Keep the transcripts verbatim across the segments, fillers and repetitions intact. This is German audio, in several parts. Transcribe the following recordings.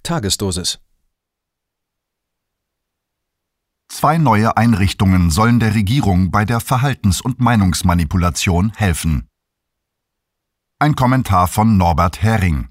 Tagesdosis. Zwei neue Einrichtungen sollen der Regierung bei der Verhaltens- und Meinungsmanipulation helfen. Ein Kommentar von Norbert Hering.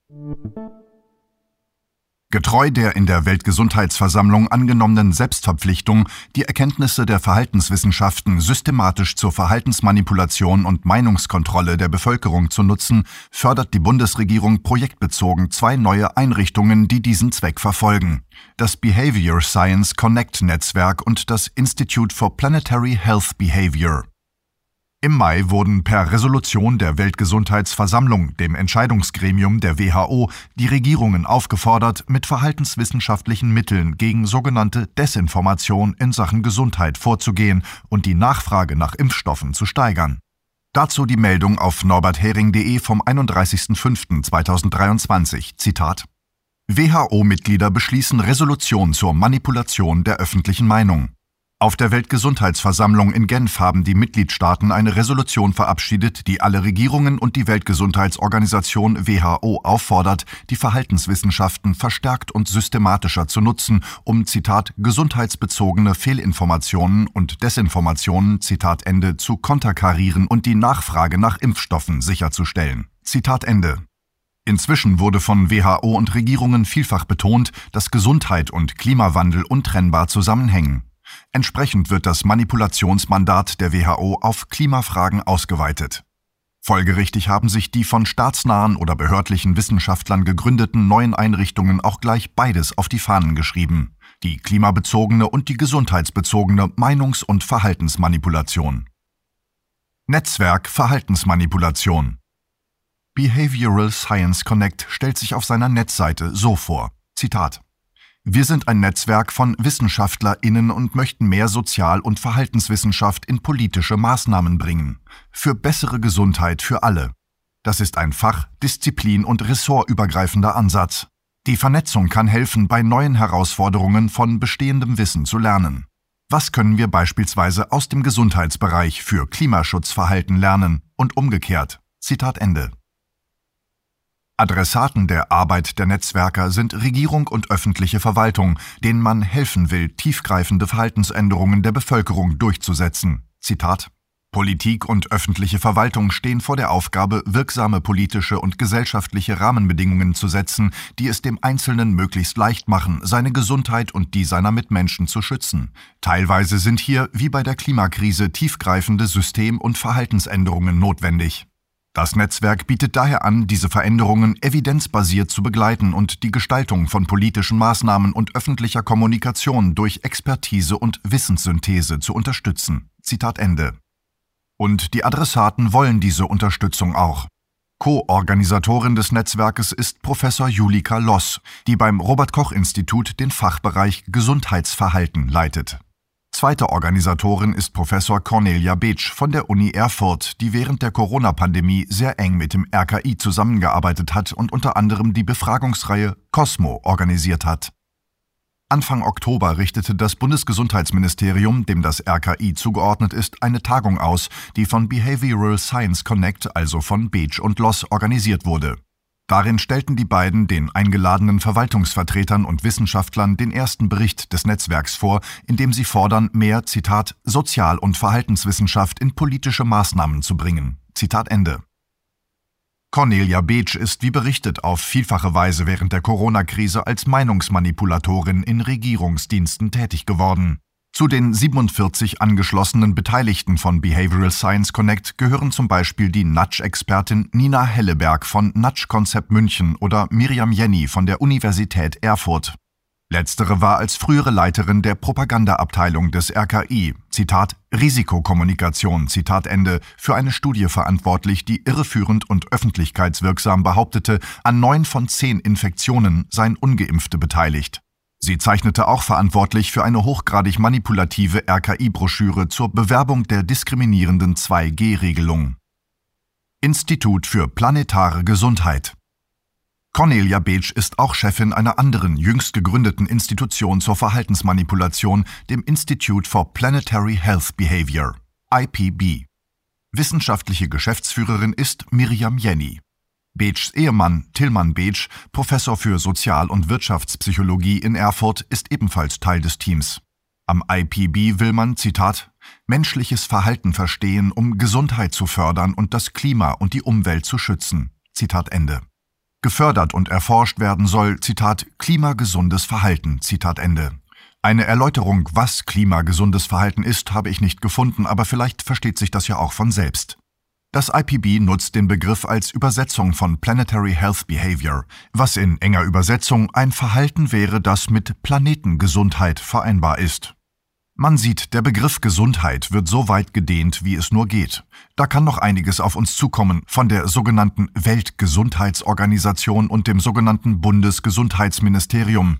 Getreu der in der Weltgesundheitsversammlung angenommenen Selbstverpflichtung, die Erkenntnisse der Verhaltenswissenschaften systematisch zur Verhaltensmanipulation und Meinungskontrolle der Bevölkerung zu nutzen, fördert die Bundesregierung projektbezogen zwei neue Einrichtungen, die diesen Zweck verfolgen: das Behavior Science Connect Netzwerk und das Institute for Planetary Health Behavior. Im Mai wurden per Resolution der Weltgesundheitsversammlung, dem Entscheidungsgremium der W H O, die Regierungen aufgefordert, mit verhaltenswissenschaftlichen Mitteln gegen sogenannte Desinformation in Sachen Gesundheit vorzugehen und die Nachfrage nach Impfstoffen zu steigern. Dazu die Meldung auf norberthering punkt de vom einunddreißigsten fünften zweitausenddreiundzwanzig. Zitat: W H O-Mitglieder beschließen Resolution zur Manipulation der öffentlichen Meinung. Auf der Weltgesundheitsversammlung in Genf haben die Mitgliedstaaten eine Resolution verabschiedet, die alle Regierungen und die Weltgesundheitsorganisation W H O auffordert, die Verhaltenswissenschaften verstärkt und systematischer zu nutzen, um, Zitat, gesundheitsbezogene Fehlinformationen und Desinformationen, Zitat Ende, zu konterkarieren und die Nachfrage nach Impfstoffen sicherzustellen. Zitat Ende. Inzwischen wurde von W H O und Regierungen vielfach betont, dass Gesundheit und Klimawandel untrennbar zusammenhängen. Entsprechend wird das Manipulationsmandat der W H O auf Klimafragen ausgeweitet. Folgerichtig haben sich die von staatsnahen oder behördlichen Wissenschaftlern gegründeten neuen Einrichtungen auch gleich beides auf die Fahnen geschrieben: die klimabezogene und die gesundheitsbezogene Meinungs- und Verhaltensmanipulation. Netzwerk Verhaltensmanipulation. Behavioral Science Connect stellt sich auf seiner Netzseite so vor: Zitat: Wir sind ein Netzwerk von WissenschaftlerInnen und möchten mehr Sozial- und Verhaltenswissenschaft in politische Maßnahmen bringen. Für bessere Gesundheit für alle. Das ist ein fach-, disziplin- und ressortübergreifender Ansatz. Die Vernetzung kann helfen, bei neuen Herausforderungen von bestehendem Wissen zu lernen. Was können wir beispielsweise aus dem Gesundheitsbereich für Klimaschutzverhalten lernen und umgekehrt? Zitat Ende. Adressaten der Arbeit der Netzwerker sind Regierung und öffentliche Verwaltung, denen man helfen will, tiefgreifende Verhaltensänderungen der Bevölkerung durchzusetzen. Zitat: Politik und öffentliche Verwaltung stehen vor der Aufgabe, wirksame politische und gesellschaftliche Rahmenbedingungen zu setzen, die es dem Einzelnen möglichst leicht machen, seine Gesundheit und die seiner Mitmenschen zu schützen. Teilweise sind hier, wie bei der Klimakrise, tiefgreifende System- und Verhaltensänderungen notwendig. Das Netzwerk bietet daher an, diese Veränderungen evidenzbasiert zu begleiten und die Gestaltung von politischen Maßnahmen und öffentlicher Kommunikation durch Expertise und Wissenssynthese zu unterstützen. Zitat Ende. Und die Adressaten wollen diese Unterstützung auch. Co-Organisatorin des Netzwerkes ist Professor Julika Loss, die beim Robert-Koch-Institut den Fachbereich Gesundheitsverhalten leitet. Zweite Organisatorin ist Professor Cornelia Beetsch von der Uni Erfurt, die während der Corona-Pandemie sehr eng mit dem R K I zusammengearbeitet hat und unter anderem die Befragungsreihe Cosmo organisiert hat. Anfang Oktober richtete das Bundesgesundheitsministerium, dem das R K I zugeordnet ist, eine Tagung aus, die von Behavioral Science Connect, also von Beetsch und Loss, organisiert wurde. Darin stellten die beiden den eingeladenen Verwaltungsvertretern und Wissenschaftlern den ersten Bericht des Netzwerks vor, in dem sie fordern, mehr, Zitat, Sozial- und Verhaltenswissenschaft in politische Maßnahmen zu bringen. Zitat Ende. Cornelia Beetsch ist wie berichtet auf vielfache Weise während der Corona-Krise als Meinungsmanipulatorin in Regierungsdiensten tätig geworden. Zu den siebenundvierzig angeschlossenen Beteiligten von Behavioral Science Connect gehören zum Beispiel die Nudge-Expertin Nina Helleberg von Nudge Konzept München oder Miriam Jenny von der Universität Erfurt. Letztere war als frühere Leiterin der Propagandaabteilung des R K I, Zitat, Risikokommunikation, Zitat Ende, für eine Studie verantwortlich, die irreführend und öffentlichkeitswirksam behauptete, an neun von zehn Infektionen seien Ungeimpfte beteiligt. Sie zeichnete auch verantwortlich für eine hochgradig manipulative R K I-Broschüre zur Bewerbung der diskriminierenden zwei G Regelung. Institut für planetare Gesundheit. Cornelia Beetsch ist auch Chefin einer anderen, jüngst gegründeten Institution zur Verhaltensmanipulation, dem Institute for Planetary Health Behavior, I P B. Wissenschaftliche Geschäftsführerin ist Miriam Jenny. Beetschs Ehemann Tilman Beetsch, Professor für Sozial- und Wirtschaftspsychologie in Erfurt, ist ebenfalls Teil des Teams. Am I P B will man, Zitat, menschliches Verhalten verstehen, um Gesundheit zu fördern und das Klima und die Umwelt zu schützen. Zitat Ende. Gefördert und erforscht werden soll, Zitat, klimagesundes Verhalten, Zitat Ende. Eine Erläuterung, was klimagesundes Verhalten ist, habe ich nicht gefunden, aber vielleicht versteht sich das ja auch von selbst. Das I P B nutzt den Begriff als Übersetzung von Planetary Health Behavior, was in enger Übersetzung ein Verhalten wäre, das mit Planetengesundheit vereinbar ist. Man sieht, der Begriff Gesundheit wird so weit gedehnt, wie es nur geht. Da kann noch einiges auf uns zukommen, von der sogenannten Weltgesundheitsorganisation und dem sogenannten Bundesgesundheitsministerium.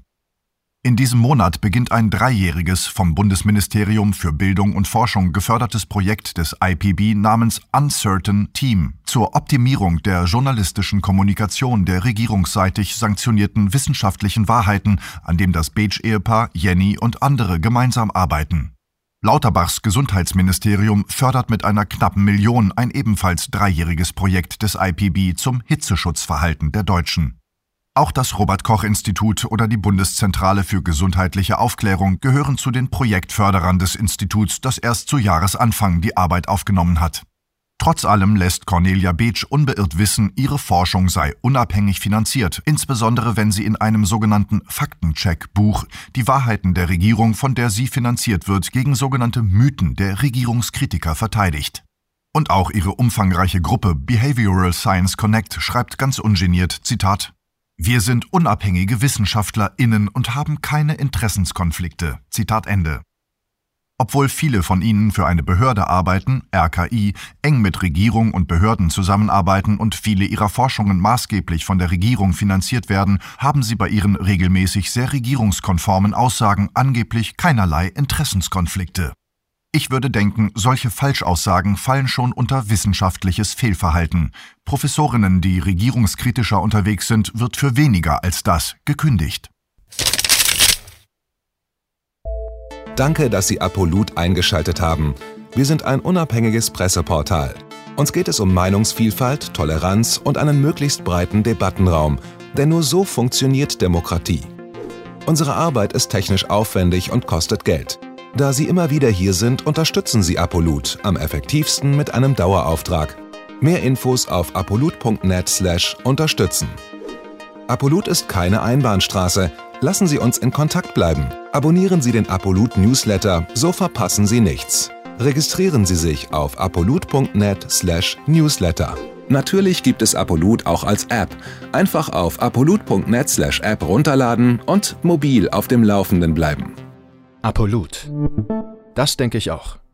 In diesem Monat beginnt ein dreijähriges, vom Bundesministerium für Bildung und Forschung gefördertes Projekt des I P B namens Uncertain Team zur Optimierung der journalistischen Kommunikation der regierungsseitig sanktionierten wissenschaftlichen Wahrheiten, an dem das Beetsch-Ehepaar, Jenny und andere gemeinsam arbeiten. Lauterbachs Gesundheitsministerium fördert mit einer knappen Million ein ebenfalls dreijähriges Projekt des I P B zum Hitzeschutzverhalten der Deutschen. Auch das Robert-Koch-Institut oder die Bundeszentrale für gesundheitliche Aufklärung gehören zu den Projektförderern des Instituts, das erst zu Jahresanfang die Arbeit aufgenommen hat. Trotz allem lässt Cornelia Beetsch unbeirrt wissen, ihre Forschung sei unabhängig finanziert, insbesondere wenn sie in einem sogenannten Faktencheck-Buch die Wahrheiten der Regierung, von der sie finanziert wird, gegen sogenannte Mythen der Regierungskritiker verteidigt. Und auch ihre umfangreiche Gruppe Behavioral Science Connect schreibt ganz ungeniert, Zitat, wir sind unabhängige WissenschaftlerInnen und haben keine Interessenskonflikte. Zitat Ende. Obwohl viele von ihnen für eine Behörde arbeiten, R K I, eng mit Regierung und Behörden zusammenarbeiten und viele ihrer Forschungen maßgeblich von der Regierung finanziert werden, haben sie bei ihren regelmäßig sehr regierungskonformen Aussagen angeblich keinerlei Interessenskonflikte. Ich würde denken, solche Falschaussagen fallen schon unter wissenschaftliches Fehlverhalten. Professorinnen, die regierungskritischer unterwegs sind, wird für weniger als das gekündigt. Danke, dass Sie Apolut eingeschaltet haben. Wir sind ein unabhängiges Presseportal. Uns geht es um Meinungsvielfalt, Toleranz und einen möglichst breiten Debattenraum, denn nur so funktioniert Demokratie. Unsere Arbeit ist technisch aufwendig und kostet Geld. Da Sie immer wieder hier sind, unterstützen Sie Apolut am effektivsten mit einem Dauerauftrag. Mehr Infos auf apolut punkt net slash unterstützen. Apolut ist keine Einbahnstraße. Lassen Sie uns in Kontakt bleiben. Abonnieren Sie den Apolut Newsletter, so verpassen Sie nichts. Registrieren Sie sich auf apolut punkt net slash newsletter. Natürlich gibt es Apolut auch als App. Einfach auf apolut punkt net slash app runterladen und mobil auf dem Laufenden bleiben. Apolut. Das denke ich auch.